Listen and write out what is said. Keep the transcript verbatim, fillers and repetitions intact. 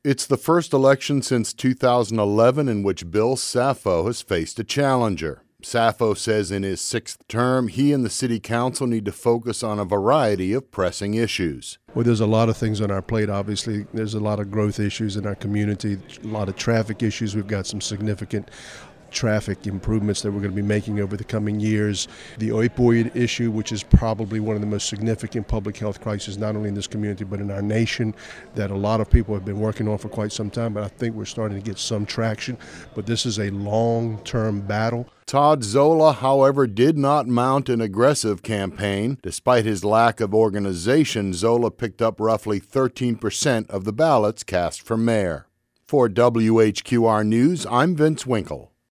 It's the first election since two thousand eleven in which Bill Saffo has faced a challenger. Saffo says in his sixth term, he and the city council need to focus on a variety of pressing issues. Well, there's a lot of things on our plate, obviously. There's a lot of growth issues in our community, a lot of traffic issues. We've got some significant traffic improvements that we're going to be making over the coming years. The opioid issue, which is probably one of the most significant public health crises, not only in this community but in our nation, that a lot of people have been working on for quite some time, but I think we're starting to get some traction. But this is a long-term battle. Todd Zola, however, did not mount an aggressive campaign. Despite his lack of organization, Zola picked up roughly thirteen percent of the ballots cast for mayor. For W H Q R News, I'm Vince Winkle.